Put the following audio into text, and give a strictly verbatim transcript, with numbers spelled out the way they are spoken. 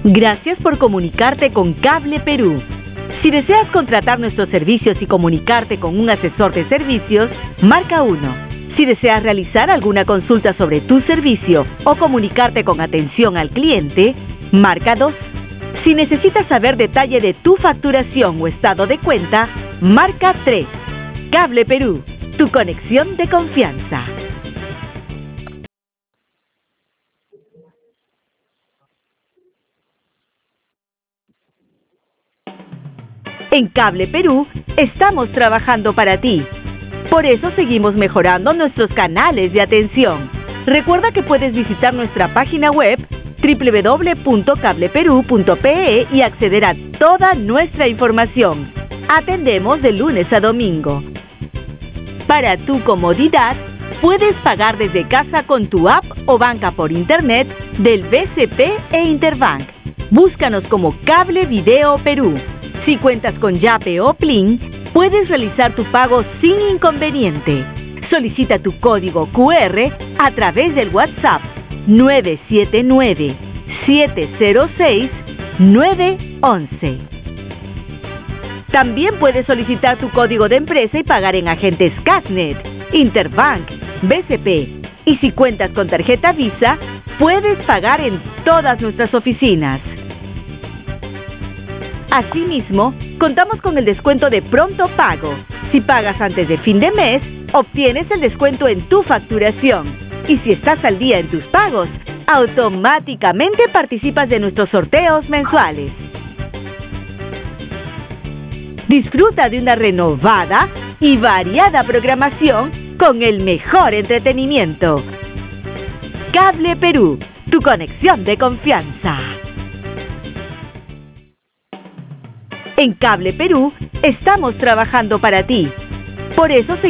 Gracias por comunicarte con Cable Perú. Si deseas contratar nuestros servicios y comunicarte con un asesor de servicios, marca uno. Si deseas realizar alguna consulta sobre tu servicio o comunicarte con atención al cliente, marca dos. Si necesitas saber detalle de tu facturación o estado de cuenta, marca tres. Cable Perú, tu conexión de confianza. En Cable Perú estamos trabajando para ti. Por eso seguimos mejorando nuestros canales de atención. Recuerda que puedes visitar nuestra página web doble u doble u doble u punto cable perú punto pe e y acceder a toda nuestra información. Atendemos de lunes a domingo. Para tu comodidad, puedes pagar desde casa con tu app o banca por internet del B C P e Interbank. Búscanos como Cable Video Perú. Si cuentas con Yape o Plin, puedes realizar tu pago sin inconveniente. Solicita tu código cu erre a través del WhatsApp nueve siete nueve, siete cero seis, nueve once. También puedes solicitar tu código de empresa y pagar en agentes Casnet, Interbank, B C P. Y si cuentas con tarjeta Visa, puedes pagar en todas nuestras oficinas. Asimismo, contamos con el descuento de pronto pago. Si pagas antes de fin de mes, obtienes el descuento en tu facturación. Y si estás al día en tus pagos, automáticamente participas de nuestros sorteos mensuales. Disfruta de una renovada y variada programación con el mejor entretenimiento. Cable Perú, tu conexión de confianza. En Cable Perú estamos trabajando para ti. Por eso